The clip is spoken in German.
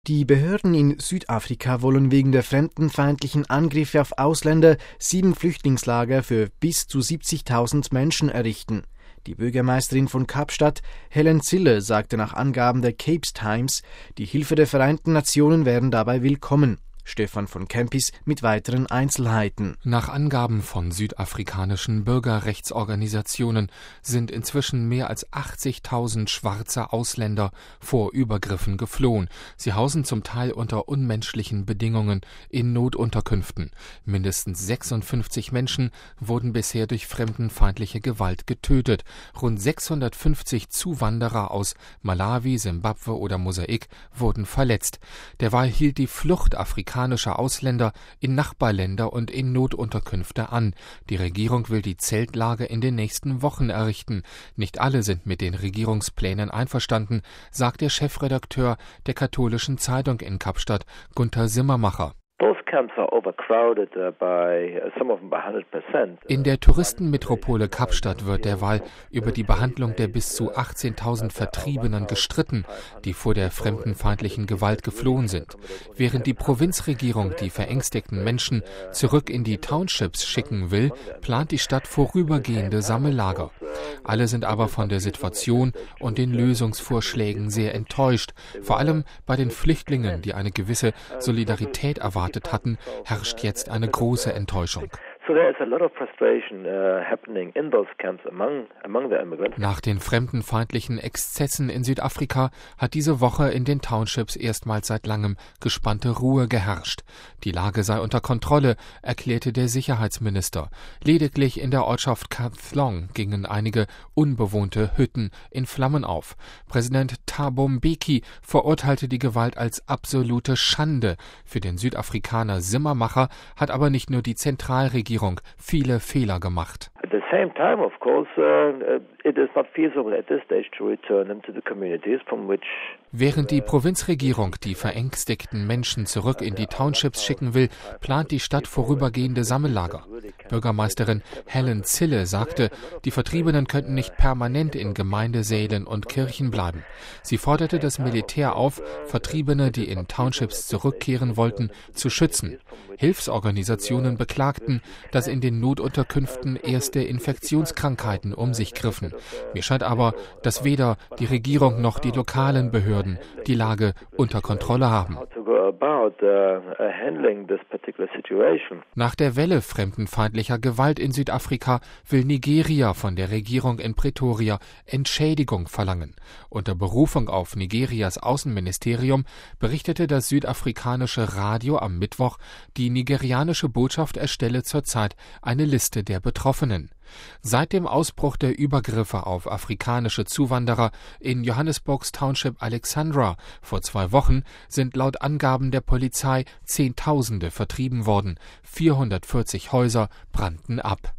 Die Behörden in Südafrika wollen wegen der fremdenfeindlichen Angriffe auf Ausländer 7 Flüchtlingslager für bis zu 70.000 Menschen errichten. Die Bürgermeisterin von Kapstadt, Helen Zille, sagte nach Angaben der Cape Times, die Hilfe der Vereinten Nationen wären dabei willkommen. Stefan von Kempis mit weiteren Einzelheiten. Nach Angaben von südafrikanischen Bürgerrechtsorganisationen sind inzwischen mehr als 80.000 schwarze Ausländer vor Übergriffen geflohen. Sie hausen zum Teil unter unmenschlichen Bedingungen in Notunterkünften. Mindestens 56 Menschen wurden bisher durch fremdenfeindliche Gewalt getötet. Rund 650 Zuwanderer aus Malawi, Simbabwe oder Mosaik wurden verletzt. Derweil hielt die Flucht afrikanischer Ausländer in Nachbarländer und in Notunterkünfte an. Die Regierung will die Zeltlager in den nächsten Wochen errichten. Nicht alle sind mit den Regierungsplänen einverstanden, sagt der Chefredakteur der katholischen Zeitung in Kapstadt, Gunther Simmermacher. In der Touristenmetropole Kapstadt wird derweil über die Behandlung der bis zu 18.000 Vertriebenen gestritten, die vor der fremdenfeindlichen Gewalt geflohen sind. Während die Provinzregierung die verängstigten Menschen zurück in die Townships schicken will, plant die Stadt vorübergehende Sammellager. Alle sind aber von der Situation und den Lösungsvorschlägen sehr enttäuscht. Vor allem bei den Flüchtlingen, die eine gewisse Solidarität erwartet hatten, herrscht jetzt eine große Enttäuschung. Nach den fremdenfeindlichen Exzessen in Südafrika hat diese Woche in den Townships erstmals seit langem gespannte Ruhe geherrscht. Die Lage sei unter Kontrolle, erklärte der Sicherheitsminister. Lediglich in der Ortschaft Kathlong gingen einige unbewohnte Hütten in Flammen auf. Präsident Thabo Mbeki verurteilte die Gewalt als absolute Schande. Für den Südafrikaner Simmermacher hat aber nicht nur die Zentralregierung viele Fehler gemacht. Während die Provinzregierung die verängstigten Menschen zurück in die Townships schicken will, plant die Stadt vorübergehende Sammellager. Bürgermeisterin Helen Zille sagte, die Vertriebenen könnten nicht permanent in Gemeindesälen und Kirchen bleiben. Sie forderte das Militär auf, Vertriebene, die in Townships zurückkehren wollten, zu schützen. Hilfsorganisationen beklagten, dass in den Notunterkünften erste Infektionskrankheiten um sich griffen. Mir scheint aber, dass weder die Regierung noch die lokalen Behörden die Lage unter Kontrolle haben. Nach der Welle fremdenfeindlicher Gewalt in Südafrika will Nigeria von der Regierung in Pretoria Entschädigung verlangen. Unter Berufung auf Nigerias Außenministerium berichtete das südafrikanische Radio am Mittwoch, die nigerianische Botschaft erstelle zurzeit eine Liste der Betroffenen. Seit dem Ausbruch der Übergriffe auf afrikanische Zuwanderer in Johannesburgs Township Alexandra vor 2 Wochen sind laut Angaben der Polizei Zehntausende vertrieben worden. 440 Häuser brannten ab.